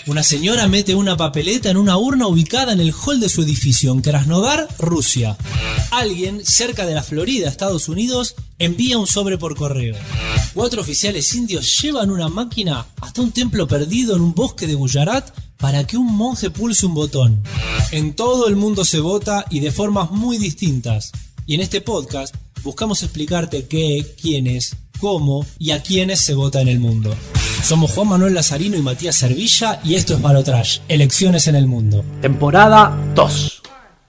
Una señora mete una papeleta en una urna ubicada en el hall de su edificio en Krasnodar, Rusia. Alguien, cerca de la Florida, Estados Unidos, envía un sobre por correo. 4 oficiales indios llevan una máquina hasta un templo perdido en un bosque de Gujarat para que un monje pulse un botón. En todo el mundo se vota y de formas muy distintas. Y en este podcast buscamos explicarte qué, quiénes, cómo y a quiénes se vota en el mundo. Somos Juan Manuel Lazarino y Matías Servilla y esto es Balotrash, Elecciones en el Mundo. Temporada 2.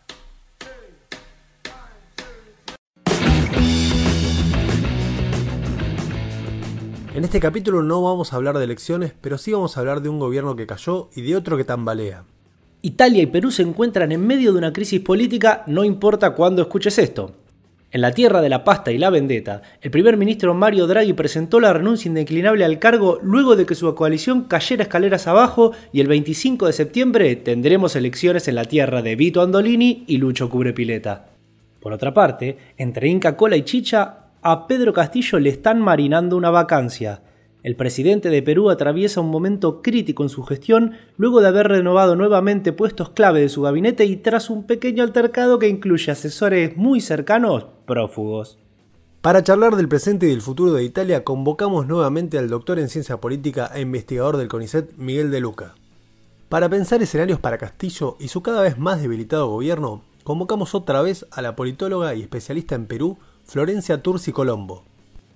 En este capítulo no vamos a hablar de elecciones, pero sí vamos a hablar de un gobierno que cayó y de otro que tambalea. Italia y Perú se encuentran en medio de una crisis política, no importa cuándo escuches esto. En la tierra de la pasta y la vendetta, el primer ministro Mario Draghi presentó la renuncia indeclinable al cargo luego de que su coalición cayera escaleras abajo y el 25 de septiembre tendremos elecciones en la tierra de Vito Andolini y Lucho Cubrepileta. Por otra parte, entre Inca Kola y Chicha, a Pedro Castillo le están marinando una vacancia. El presidente de Perú atraviesa un momento crítico en su gestión luego de haber renovado nuevamente puestos clave de su gabinete y tras un pequeño altercado que incluye asesores muy cercanos prófugos. Para charlar del presente y del futuro de Italia, convocamos nuevamente al doctor en ciencia política e investigador del CONICET, Miguel De Luca. Para pensar escenarios para Castillo y su cada vez más debilitado gobierno, convocamos otra vez a la politóloga y especialista en Perú, Florencia Turci Colombo.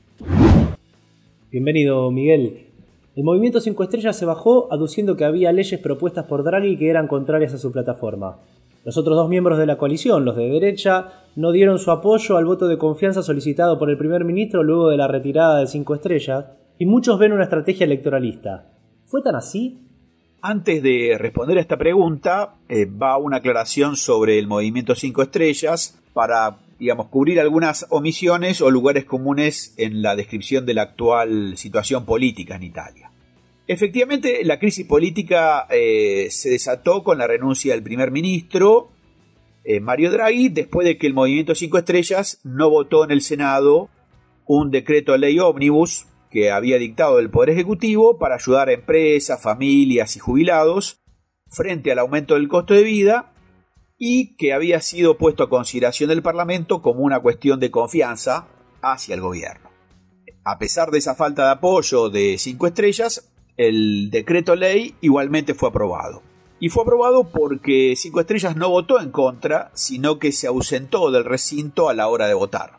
Bienvenido, Miguel. El Movimiento 5 Estrellas se bajó aduciendo que había leyes propuestas por Draghi que eran contrarias a su plataforma. Los otros 2 miembros de la coalición, los de derecha, no dieron su apoyo al voto de confianza solicitado por el primer ministro luego de la retirada de 5 Estrellas, y muchos ven una estrategia electoralista. ¿Fue tan así? Antes de responder a esta pregunta, va una aclaración sobre el Movimiento 5 Estrellas para cubrir algunas omisiones o lugares comunes en la descripción de la actual situación política en Italia. Efectivamente, la crisis política se desató con la renuncia del primer ministro Mario Draghi, después de que el Movimiento 5 Estrellas no votó en el Senado un decreto de ley ómnibus que había dictado el Poder Ejecutivo para ayudar a empresas, familias y jubilados frente al aumento del costo de vida, y que había sido puesto a consideración del Parlamento como una cuestión de confianza hacia el gobierno. A pesar de esa falta de apoyo de 5 Estrellas, el decreto ley igualmente fue aprobado. Y fue aprobado porque 5 Estrellas no votó en contra, sino que se ausentó del recinto a la hora de votar.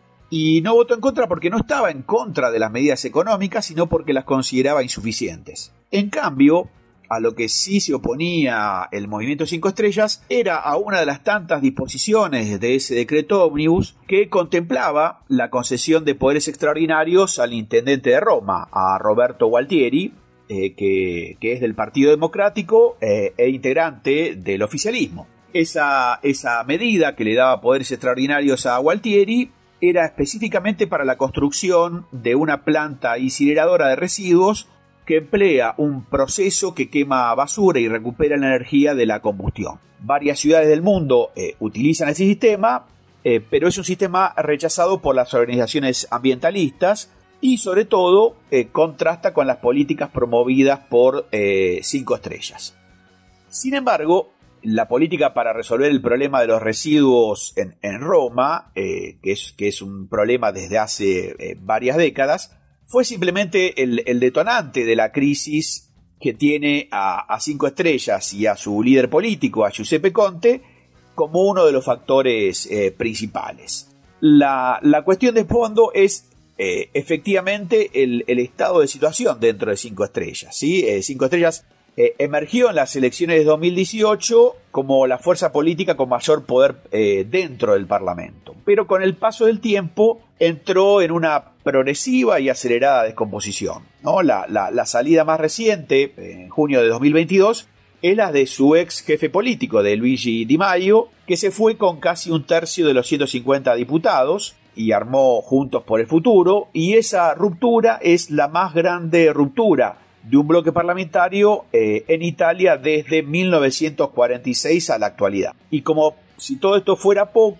Y no votó en contra porque no estaba en contra de las medidas económicas, sino porque las consideraba insuficientes. En cambio, a lo que sí se oponía el Movimiento 5 Estrellas era a una de las tantas disposiciones de ese decreto ómnibus que contemplaba la concesión de poderes extraordinarios al intendente de Roma, a Roberto Gualtieri, que es del Partido Democrático e integrante del oficialismo. Esa medida que le daba poderes extraordinarios a Gualtieri era específicamente para la construcción de una planta incineradora de residuos que emplea un proceso que quema basura y recupera la energía de la combustión. Varias ciudades del mundo utilizan ese sistema, pero es un sistema rechazado por las organizaciones ambientalistas y sobre todo contrasta con las políticas promovidas por 5 Estrellas. Sin embargo, la política para resolver el problema de los residuos en Roma, que es un problema desde hace varias décadas, fue simplemente el detonante de la crisis que tiene a 5 Estrellas y a su líder político, a Giuseppe Conte, como uno de los factores principales. La cuestión de fondo es efectivamente el estado de situación dentro de 5 Estrellas, ¿sí? 5 Estrellas emergió en las elecciones de 2018 como la fuerza política con mayor poder dentro del Parlamento, pero con el paso del tiempo entró en una progresiva y acelerada descomposición, ¿no? La salida más reciente, en junio de 2022, es la de su ex jefe político, de Luigi Di Maio, que se fue con casi un tercio de los 150 diputados y armó Juntos por el Futuro, y esa ruptura es la más grande ruptura de un bloque parlamentario en Italia desde 1946 a la actualidad. Y como si todo esto fuera poco,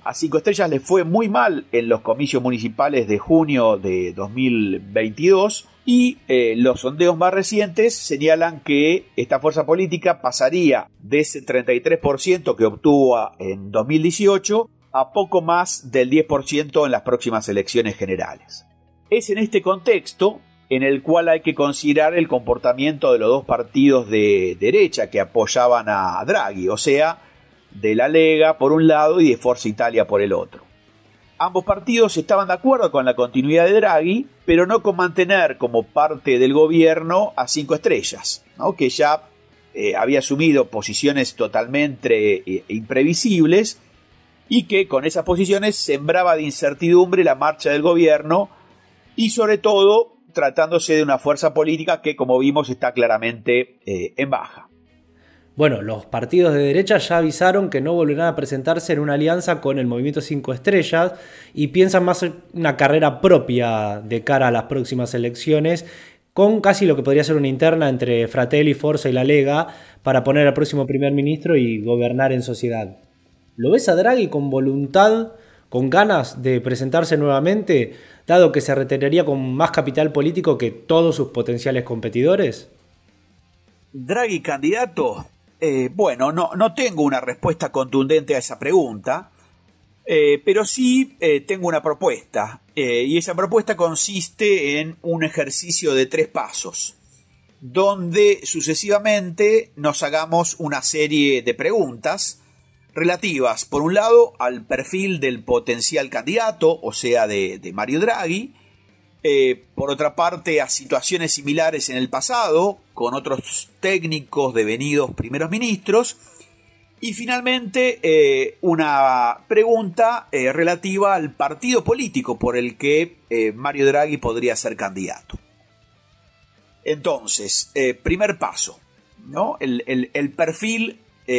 A 5 Estrellas le fue muy mal en los comicios municipales de junio de 2022 y los sondeos más recientes señalan que esta fuerza política pasaría de ese 33% que obtuvo en 2018 a poco más del 10% en las próximas elecciones generales. Es en este contexto en el cual hay que considerar el comportamiento de los dos partidos de derecha que apoyaban a Draghi, o sea, de la Lega por un lado y de Forza Italia por el otro. Ambos partidos estaban de acuerdo con la continuidad de Draghi, pero no con mantener como parte del gobierno a 5 Estrellas, ¿no? Que ya había asumido posiciones totalmente imprevisibles y que con esas posiciones sembraba de incertidumbre la marcha del gobierno y sobre todo tratándose de una fuerza política que, como vimos, está claramente en baja. Bueno, los partidos de derecha ya avisaron que no volverán a presentarse en una alianza con el Movimiento 5 Estrellas y piensan más en una carrera propia de cara a las próximas elecciones, con casi lo que podría ser una interna entre Fratelli, Forza y la Lega para poner al próximo primer ministro y gobernar en sociedad. ¿Lo ves a Draghi con voluntad, con ganas de presentarse nuevamente, dado que se retiraría con más capital político que todos sus potenciales competidores? ¿Draghi candidato? Bueno, no tengo una respuesta contundente a esa pregunta, pero sí tengo una propuesta, y esa propuesta consiste en un ejercicio de 3 pasos, donde sucesivamente nos hagamos una serie de preguntas relativas, por un lado, al perfil del potencial candidato, o sea, de Mario Draghi, por otra parte, a situaciones similares en el pasado, con otros técnicos devenidos primeros ministros, y finalmente una pregunta relativa al partido político por el que Mario Draghi podría ser candidato. Entonces, primer paso, ¿no? El perfil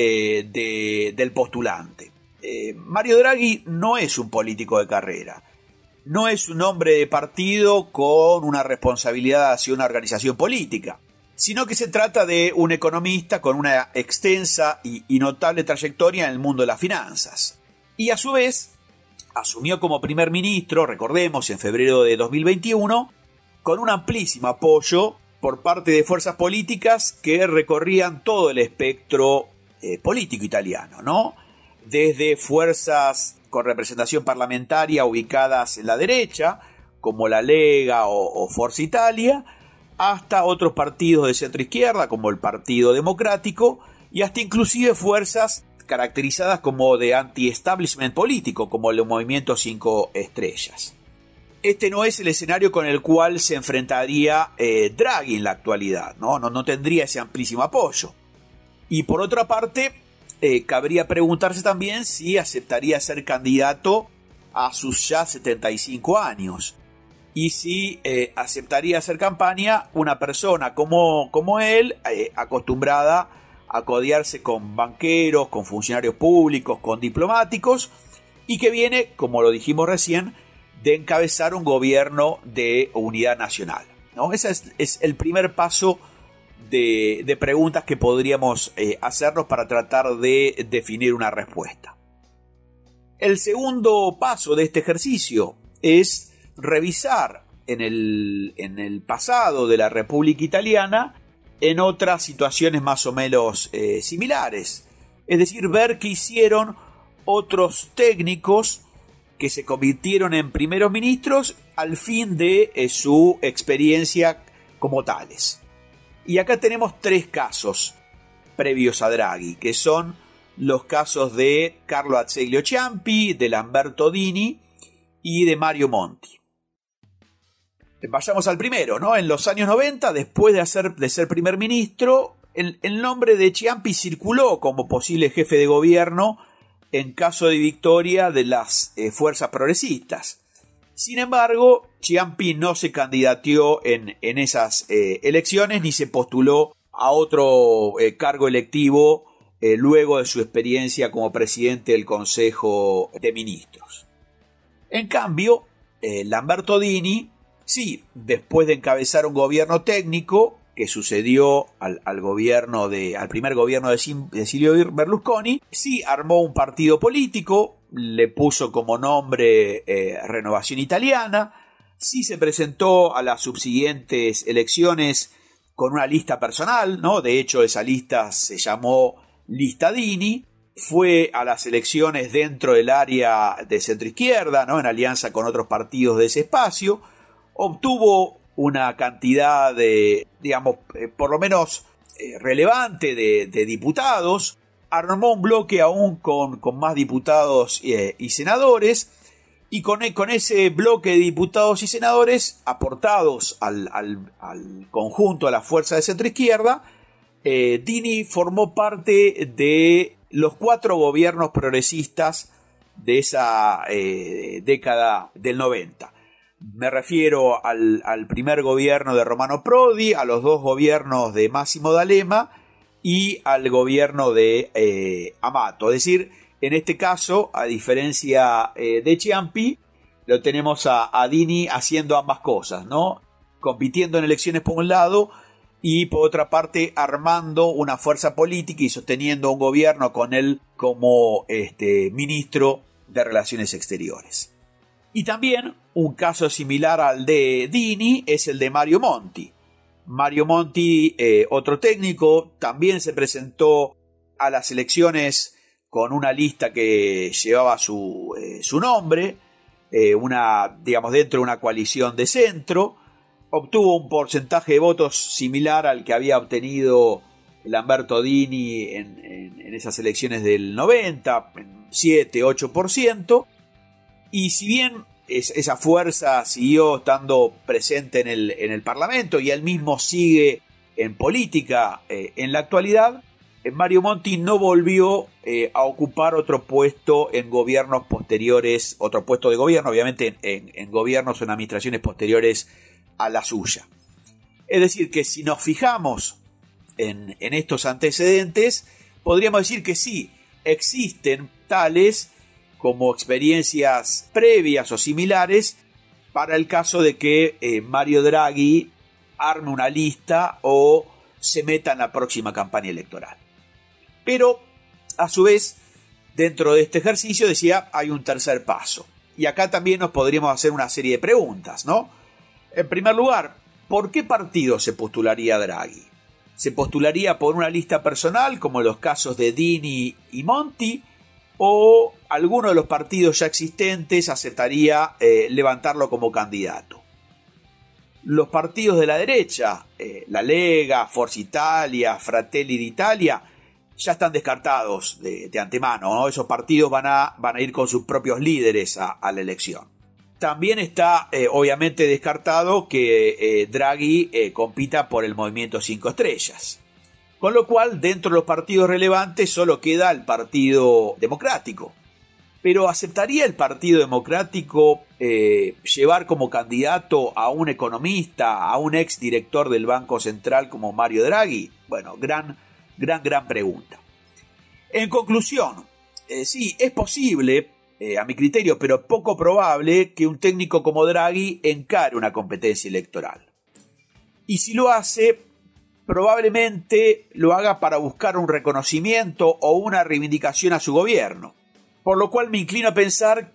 del postulante. Mario Draghi no es un político de carrera. No es un hombre de partido con una responsabilidad hacia una organización política, sino que se trata de un economista con una extensa y notable trayectoria en el mundo de las finanzas. Y a su vez, asumió como primer ministro, recordemos, en febrero de 2021, con un amplísimo apoyo por parte de fuerzas políticas que recorrían todo el espectro político italiano, ¿no? Desde fuerzas con representación parlamentaria ubicadas en la derecha, como la Lega o Forza Italia, hasta otros partidos de centro-izquierda, como el Partido Democrático, y hasta inclusive fuerzas caracterizadas como de anti-establishment político, como el Movimiento 5 Estrellas. Este no es el escenario con el cual se enfrentaría Draghi en la actualidad, no tendría ese amplísimo apoyo. Y por otra parte, cabría preguntarse también si aceptaría ser candidato a sus ya 75 años. Y si aceptaría hacer campaña una persona como él, acostumbrada a codearse con banqueros, con funcionarios públicos, con diplomáticos, y que viene, como lo dijimos recién, de encabezar un gobierno de unidad nacional, ¿no? Ese es el primer paso de preguntas que podríamos hacernos para tratar de definir una respuesta. El segundo paso de este ejercicio es revisar en el pasado de la República Italiana en otras situaciones más o menos similares. Es decir, ver qué hicieron otros técnicos que se convirtieron en primeros ministros al fin de su experiencia como tales. Y acá tenemos 3 casos previos a Draghi, que son los casos de Carlo Azeglio Ciampi, de Lamberto Dini y de Mario Monti. Vayamos al primero, ¿no? En los años 90, después de ser primer ministro, el nombre de Ciampi circuló como posible jefe de gobierno en caso de victoria de las fuerzas progresistas. Sin embargo, Ciampi no se candidateó en esas elecciones ni se postuló a otro cargo electivo luego de su experiencia como presidente del Consejo de Ministros. En cambio, Lamberto Dini, sí, después de encabezar un gobierno técnico que sucedió al primer gobierno de Silvio Berlusconi, sí armó un partido político le puso como nombre Renovación Italiana. Sí se presentó a las subsiguientes elecciones con una lista personal, ¿no? De hecho, esa lista se llamó Lista Dini. Fue a las elecciones dentro del área de centroizquierda, ¿no? En alianza con otros partidos de ese espacio. Obtuvo una cantidad de, digamos, por lo menos relevante de diputados. Armó un bloque aún con más diputados y senadores. Y con ese bloque de diputados y senadores aportados al conjunto, a la fuerza de centroizquierda, Dini formó parte de los 4 gobiernos progresistas de esa década del 90. Me refiero al primer gobierno de Romano Prodi, a los 2 gobiernos de Massimo D'Alema y al gobierno de Amato. Es decir, en este caso, a diferencia de Ciampi, lo tenemos a Dini haciendo ambas cosas, ¿no? Compitiendo en elecciones por un lado y por otra parte armando una fuerza política y sosteniendo un gobierno con él como ministro de Relaciones Exteriores. Y también un caso similar al de Dini es el de Mario Monti. Mario Monti, otro técnico, también se presentó a las elecciones con una lista que llevaba su nombre, digamos, dentro de una coalición de centro. Obtuvo un porcentaje de votos similar al que había obtenido Lamberto Dini en esas elecciones del 90, 7-8%. Y si bien esa fuerza siguió estando presente en el Parlamento y él mismo sigue en política en la actualidad, Mario Monti no volvió a ocupar otro puesto en gobiernos posteriores, otro puesto de gobierno, obviamente en gobiernos o en administraciones posteriores a la suya. Es decir, que si nos fijamos en estos antecedentes, podríamos decir que sí, existen tales como experiencias previas o similares para el caso de que Mario Draghi arme una lista o se meta en la próxima campaña electoral. Pero, a su vez, dentro de este ejercicio, decía, hay un tercer paso. Y acá también nos podríamos hacer una serie de preguntas, ¿no? En primer lugar, ¿por qué partido se postularía Draghi? ¿Se postularía por una lista personal, como en los casos de Dini y Monti? ¿O alguno de los partidos ya existentes aceptaría levantarlo como candidato? Los partidos de la derecha, la Lega, Forza Italia, Fratelli d'Italia, ya están descartados de antemano, ¿no? Esos partidos van a ir con sus propios líderes a la elección. También está obviamente descartado que Draghi compita por el Movimiento 5 Estrellas. Con lo cual, dentro de los partidos relevantes solo queda el Partido Democrático. Pero ¿aceptaría el Partido Democrático llevar como candidato a un economista, a un ex director del Banco Central como Mario Draghi? Bueno, gran pregunta. En conclusión, sí, es posible, a mi criterio, pero poco probable que un técnico como Draghi encare una competencia electoral. Y si lo hace, probablemente lo haga para buscar un reconocimiento o una reivindicación a su gobierno. Por lo cual me inclino a pensar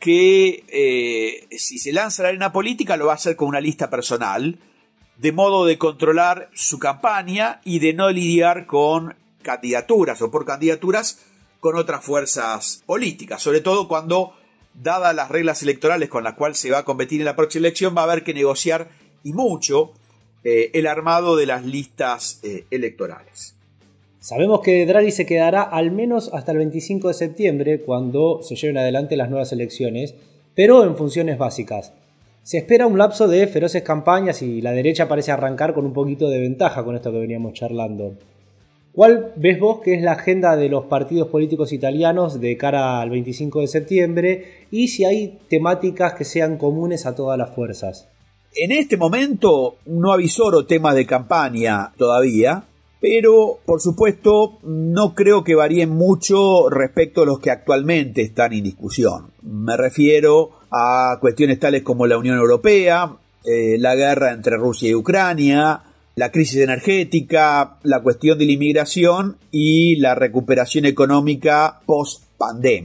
que si se lanza a la arena política lo va a hacer con una lista personal, de modo de controlar su campaña y de no lidiar con candidaturas o por candidaturas con otras fuerzas políticas, sobre todo cuando, dadas las reglas electorales con las cuales se va a competir en la próxima elección, va a haber que negociar y mucho el armado de las listas electorales. Sabemos que Draghi se quedará al menos hasta el 25 de septiembre, cuando se lleven adelante las nuevas elecciones, pero en funciones básicas. Se espera un lapso de feroces campañas y la derecha parece arrancar con un poquito de ventaja con esto que veníamos charlando. ¿Cuál ves vos que es la agenda de los partidos políticos italianos de cara al 25 de septiembre y si hay temáticas que sean comunes a todas las fuerzas? En este momento no avisoro temas de campaña todavía, pero por supuesto no creo que varíen mucho respecto a los que actualmente están en discusión. Me refiero a cuestiones tales como la Unión Europea, la guerra entre Rusia y Ucrania, la crisis energética, la cuestión de la inmigración y la recuperación económica post-pandemia.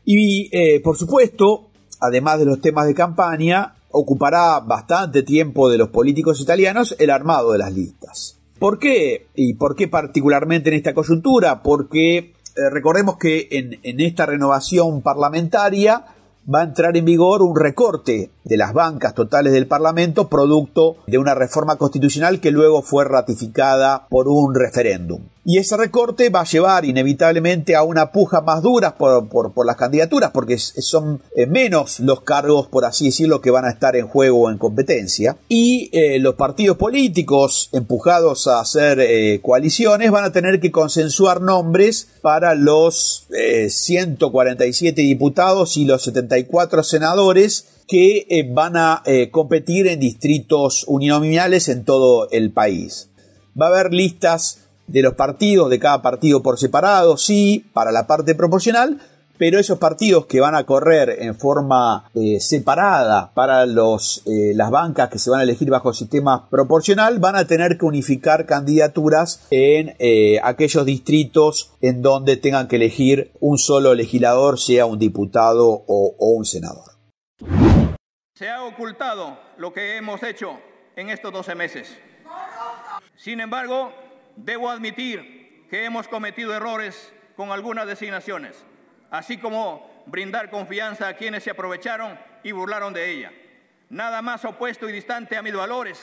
Y, por supuesto, además de los temas de campaña, ocupará bastante tiempo de los políticos italianos el armado de las listas. ¿Por qué? ¿Y por qué particularmente en esta coyuntura? Porque recordemos que en esta renovación parlamentaria va a entrar en vigor un recorte de las bancas totales del Parlamento, producto de una reforma constitucional que luego fue ratificada por un referéndum. Y ese recorte va a llevar inevitablemente a una puja más dura por las candidaturas, porque son menos los cargos, por así decirlo, que van a estar en juego o en competencia. Y los partidos políticos, empujados a hacer coaliciones, van a tener que consensuar nombres para los 147 diputados y los 74 senadores que van a competir en distritos uninominales en todo el país. Va a haber listas de los partidos, de cada partido por separado, sí, para la parte proporcional, pero esos partidos que van a correr en forma separada para las bancas que se van a elegir bajo el sistema proporcional van a tener que unificar candidaturas en aquellos distritos en donde tengan que elegir un solo legislador, sea un diputado o un senador. Se ha ocultado lo que hemos hecho en estos 12 meses. Sin embargo, debo admitir que hemos cometido errores con algunas designaciones, así como brindar confianza a quienes se aprovecharon y burlaron de ella. Nada más opuesto y distante a mis valores.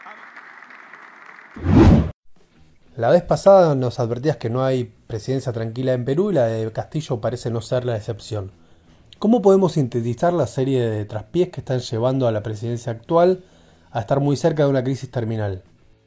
La vez pasada nos advertías que no hay presidencia tranquila en Perú y la de Castillo parece no ser la excepción. ¿Cómo podemos sintetizar la serie de traspiés que están llevando a la presidencia actual a estar muy cerca de una crisis terminal?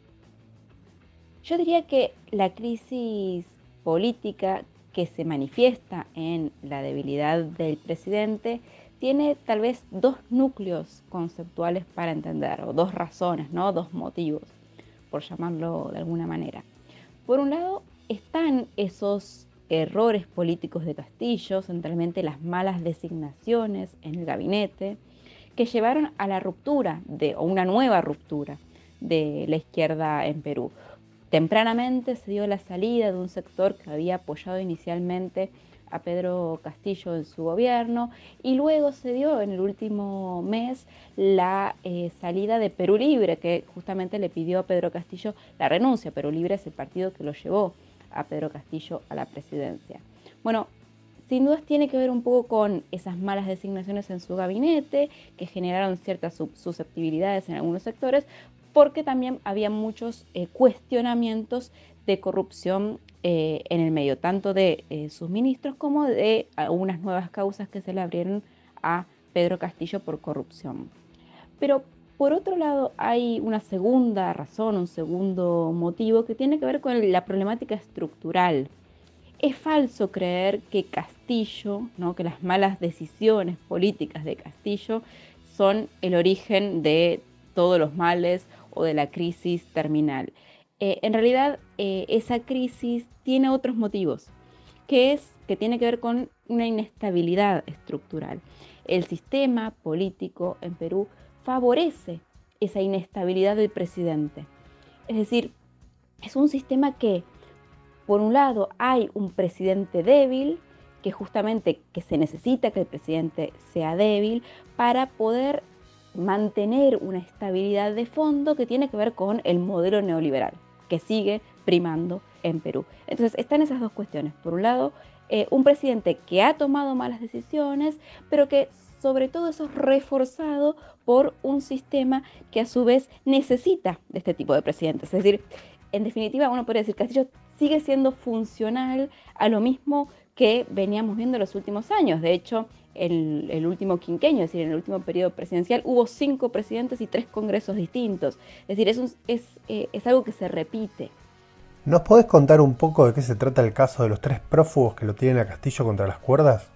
Yo diría que la crisis política que se manifiesta en la debilidad del presidente tiene tal vez dos núcleos conceptuales para entender, o dos razones, ¿no? Dos motivos, por llamarlo de alguna manera. Por un lado, están esos errores políticos de Castillo, centralmente las malas designaciones en el gabinete, que llevaron a la ruptura o una nueva ruptura de la izquierda en Perú. Tempranamente se dio la salida de un sector que había apoyado inicialmente a Pedro Castillo en su gobierno y luego se dio en el último mes la salida de Perú Libre, que justamente le pidió a Pedro Castillo la renuncia. Perú Libre es el partido que lo llevó a Pedro Castillo a la presidencia. Bueno, sin dudas tiene que ver un poco con esas malas designaciones en su gabinete que generaron ciertas susceptibilidades en algunos sectores, porque también había muchos cuestionamientos de corrupción en el medio, tanto de sus ministros como de algunas nuevas causas que se le abrieron a Pedro Castillo por corrupción. Pero por otro lado hay una segunda razón, un segundo motivo que tiene que ver con la problemática estructural. Es falso creer que Castillo, ¿no? que las malas decisiones políticas de Castillo son el origen de todos los males o de la crisis terminal. En realidad, esa crisis tiene otros motivos, que tiene que ver con una inestabilidad estructural. El sistema político en Perú favorece esa inestabilidad del presidente. Es decir, es un sistema que, por un lado, hay un presidente débil, que justamente que se necesita que el presidente sea débil para poder mantener una estabilidad de fondo que tiene que ver con el modelo neoliberal que sigue primando en Perú. Entonces están esas dos cuestiones. Por un lado, un presidente que ha tomado malas decisiones, pero que sobre todo eso es reforzado por un sistema que a su vez necesita de este tipo de presidentes. Es decir, en definitiva, uno podría decir que Castillo sigue siendo funcional a lo mismo que veníamos viendo en los últimos años. De hecho, el último quinquenio, es decir, en el último periodo presidencial, hubo 5 presidentes y 3 congresos distintos. Es decir, es algo que se repite. ¿Nos podés contar un poco de qué se trata el caso de los 3 prófugos que lo tienen a Castillo contra las cuerdas?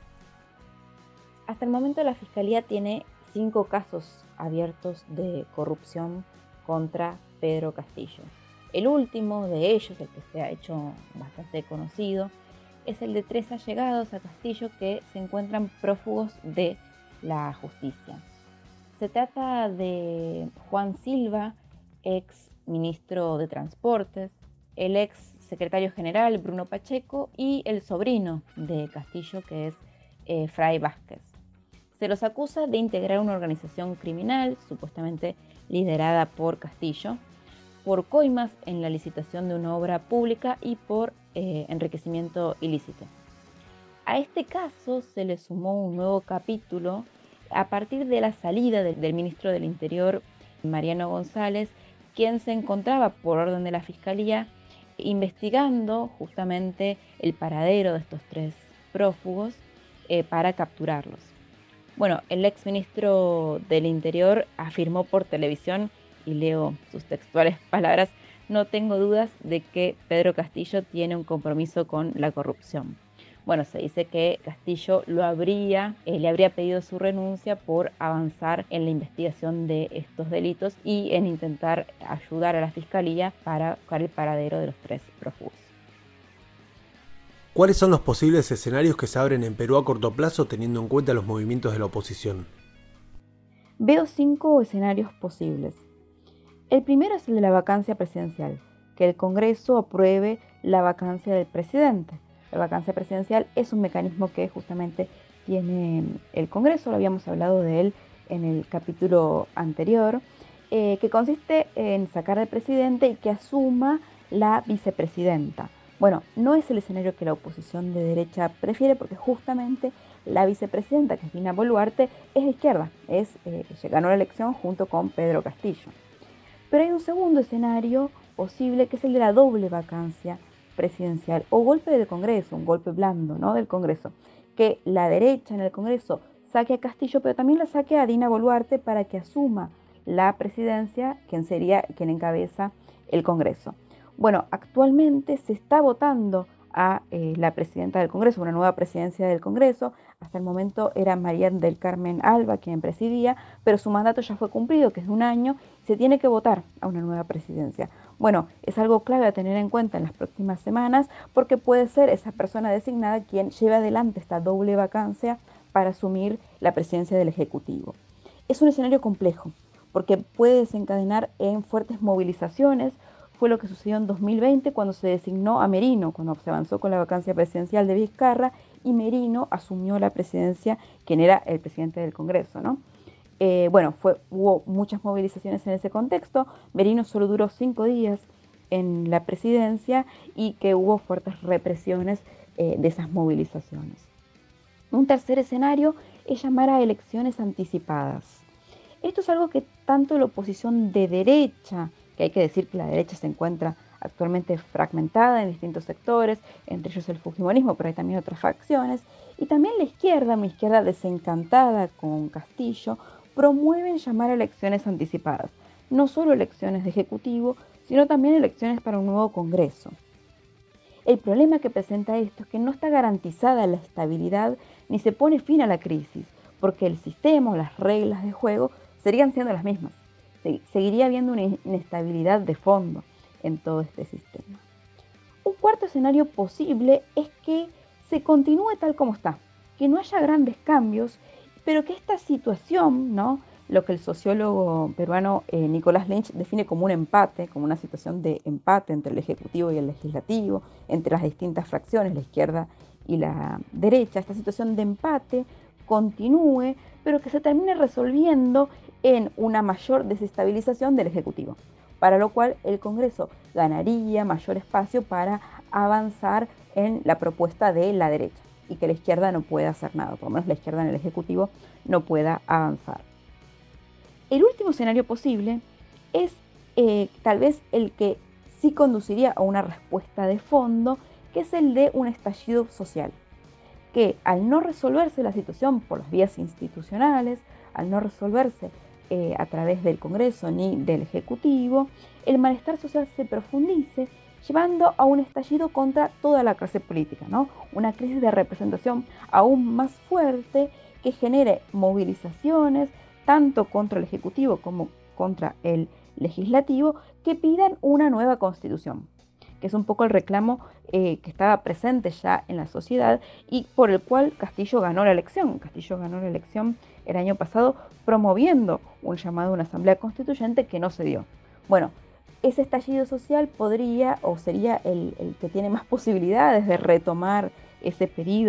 Hasta el momento la Fiscalía tiene 5 casos abiertos de corrupción contra Pedro Castillo. El último de ellos, el que se ha hecho bastante conocido, es el de 3 allegados a Castillo que se encuentran prófugos de la justicia. Se trata de Juan Silva, ex ministro de Transportes, el ex secretario general Bruno Pacheco y el sobrino de Castillo, que es Fray Vázquez. Se los acusa de integrar una organización criminal, supuestamente liderada por Castillo, por coimas en la licitación de una obra pública y por enriquecimiento ilícito. A este caso se le sumó un nuevo capítulo a partir de la salida del ministro del Interior, Mariano González, quien se encontraba por orden de la Fiscalía investigando justamente el paradero de estos 3 prófugos para capturarlos. Bueno, el exministro del Interior afirmó por televisión, y leo sus textuales palabras: "No tengo dudas de que Pedro Castillo tiene un compromiso con la corrupción". Bueno, se dice que Castillo le habría pedido su renuncia por avanzar en la investigación de estos delitos y en intentar ayudar a la Fiscalía para buscar el paradero de los 3 prófugos. ¿Cuáles son los posibles escenarios que se abren en Perú a corto plazo teniendo en cuenta los movimientos de la oposición? Veo 5 escenarios posibles. El primero es el de la vacancia presidencial, que el Congreso apruebe la vacancia del presidente. La vacancia presidencial es un mecanismo que justamente tiene el Congreso, lo habíamos hablado de él en el capítulo anterior, que consiste en sacar al presidente y que asuma la vicepresidenta. Bueno, no es el escenario que la oposición de derecha prefiere, porque justamente la vicepresidenta, que es Dina Boluarte, es de izquierda, ganó la elección junto con Pedro Castillo. Pero hay un segundo escenario posible, que es el de la doble vacancia presidencial o golpe del Congreso, un golpe blando, ¿no?, del Congreso, que la derecha en el Congreso saque a Castillo, pero también la saque a Dina Boluarte para que asuma la presidencia, quien encabeza el Congreso. Bueno, actualmente se está votando a la presidenta del Congreso, una nueva presidencia del Congreso. Hasta el momento era María del Carmen Alba quien presidía, pero su mandato ya fue cumplido, que es de 1 año, y se tiene que votar a una nueva presidencia. Bueno, es algo clave a tener en cuenta en las próximas semanas, porque puede ser esa persona designada quien lleve adelante esta doble vacancia para asumir la presidencia del Ejecutivo. Es un escenario complejo, porque puede desencadenar en fuertes movilizaciones. Fue lo que sucedió en 2020 cuando se designó a Merino, cuando se avanzó con la vacancia presidencial de Vizcarra y Merino asumió la presidencia, quien era el presidente del Congreso, ¿no? Hubo muchas movilizaciones en ese contexto. Merino solo duró 5 días en la presidencia y que hubo fuertes represiones de esas movilizaciones. Un tercer escenario es llamar a elecciones anticipadas. Esto es algo que tanto la oposición de derecha, que hay que decir que la derecha se encuentra actualmente fragmentada en distintos sectores, entre ellos el fujimorismo, pero hay también otras facciones, y también la izquierda, una izquierda desencantada con Castillo, promueven llamar a elecciones anticipadas, no solo elecciones de Ejecutivo, sino también elecciones para un nuevo Congreso. El problema que presenta esto es que no está garantizada la estabilidad ni se pone fin a la crisis, porque el sistema o las reglas de juego seguirían siendo las mismas. Seguiría habiendo una inestabilidad de fondo en todo este sistema. Un cuarto escenario posible es que se continúe tal como está, que no haya grandes cambios, pero que esta situación, ¿no?, lo que el sociólogo peruano Nicolás Lynch define como un empate, como una situación de empate entre el Ejecutivo y el Legislativo, entre las distintas fracciones, la izquierda y la derecha, esta situación de empate continúe, pero que se termine resolviendo en una mayor desestabilización del Ejecutivo, para lo cual el Congreso ganaría mayor espacio para avanzar en la propuesta de la derecha y que la izquierda no pueda hacer nada, por lo menos la izquierda en el Ejecutivo no pueda avanzar. El último escenario posible es tal vez el que sí conduciría a una respuesta de fondo, que es el de un estallido social, que al no resolverse la situación por las vías institucionales, al no resolverse a través del Congreso ni del Ejecutivo, el malestar social se profundice, llevando a un estallido contra toda la clase política, ¿no? Una crisis de representación aún más fuerte que genere movilizaciones tanto contra el Ejecutivo como contra el Legislativo, que pidan una nueva Constitución, que es un poco el reclamo que estaba presente ya en la sociedad y por el cual Castillo ganó la elección. Castillo ganó la elección el año pasado promoviendo un llamado a una asamblea constituyente que no se dio. Bueno, ese estallido social podría o sería el que tiene más posibilidades de retomar ese pedido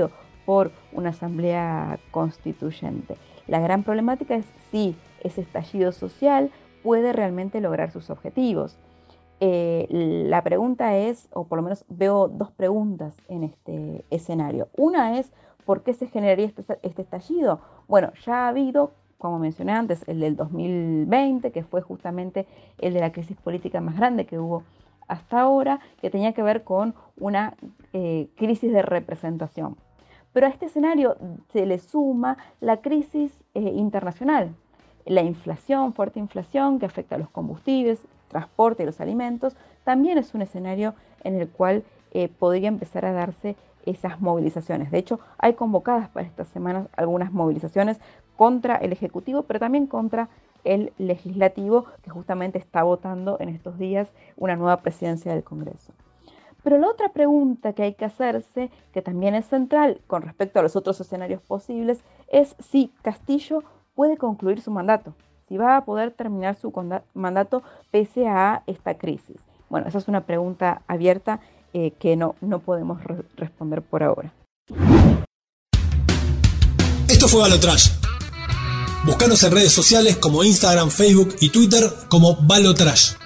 por una asamblea constituyente. La gran problemática es si ese estallido social puede realmente lograr sus objetivos. La pregunta es, o por lo menos veo dos preguntas en este escenario. Una es, ¿por qué se generaría este estallido? Bueno, ya ha habido, como mencioné antes, el del 2020, que fue justamente el de la crisis política más grande que hubo hasta ahora, que tenía que ver con una crisis de representación. Pero a este escenario se le suma la crisis internacional, la inflación, fuerte inflación que afecta a los combustibles, transporte y los alimentos, también es un escenario en el cual podría empezar a darse esas movilizaciones. De hecho, hay convocadas para estas semanas algunas movilizaciones contra el Ejecutivo, pero también contra el Legislativo, que justamente está votando en estos días una nueva presidencia del Congreso. Pero la otra pregunta que hay que hacerse, que también es central con respecto a los otros escenarios posibles, es si Castillo puede concluir su mandato, si va a poder terminar su mandato pese a esta crisis. Bueno, esa es una pregunta abierta que no podemos responder por ahora. Esto fue Balotrash. Búscanos en redes sociales como Instagram, Facebook y Twitter como Balotrash.